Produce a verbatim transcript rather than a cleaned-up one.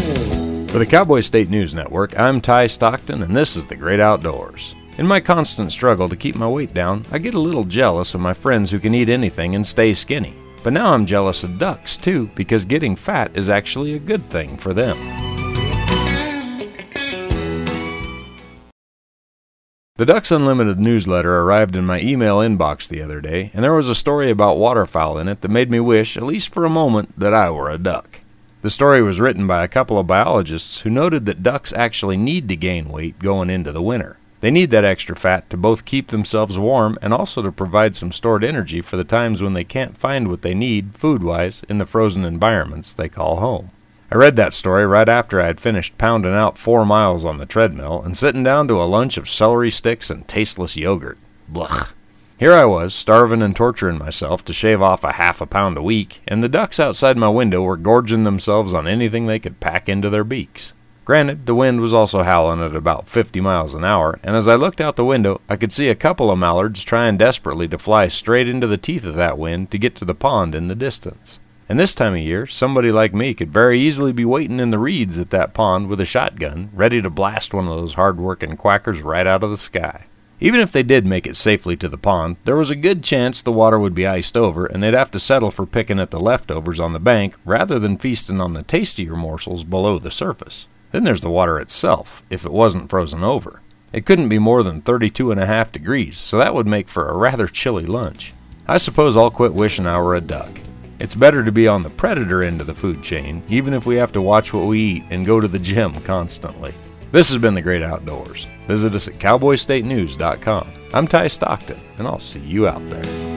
For the Cowboy State News Network, I'm Ty Stockton, and this is The Great Outdoors. In my constant struggle to keep my weight down, I get a little jealous of my friends who can eat anything and stay skinny. But now I'm jealous of ducks, too, because getting fat is actually a good thing for them. The Ducks Unlimited newsletter arrived in my email inbox the other day, and there was a story about waterfowl in it that made me wish, at least for a moment, that I were a duck. The story was written by a couple of biologists who noted that ducks actually need to gain weight going into the winter. They need that extra fat to both keep themselves warm and also to provide some stored energy for the times when they can't find what they need, food-wise, in the frozen environments they call home. I read that story right after I had finished pounding out four miles on the treadmill and sitting down to a lunch of celery sticks and tasteless yogurt. Blech. Here I was, starving and torturing myself to shave off a half a pound a week, and the ducks outside my window were gorging themselves on anything they could pack into their beaks. Granted, the wind was also howling at about fifty miles an hour, and as I looked out the window, I could see a couple of mallards trying desperately to fly straight into the teeth of that wind to get to the pond in the distance. And this time of year, somebody like me could very easily be waiting in the reeds at that pond with a shotgun, ready to blast one of those hard-working quackers right out of the sky. Even if they did make it safely to the pond, there was a good chance the water would be iced over, and they'd have to settle for picking at the leftovers on the bank rather than feasting on the tastier morsels below the surface. Then there's the water itself, if it wasn't frozen over. It couldn't be more than thirty-two and a half degrees, so that would make for a rather chilly lunch. I suppose I'll quit wishing I were a duck. It's better to be on the predator end of the food chain, even if we have to watch what we eat and go to the gym constantly. This has been The Great Outdoors. Visit us at cowboy state news dot com. I'm Ty Stockton, and I'll see you out there.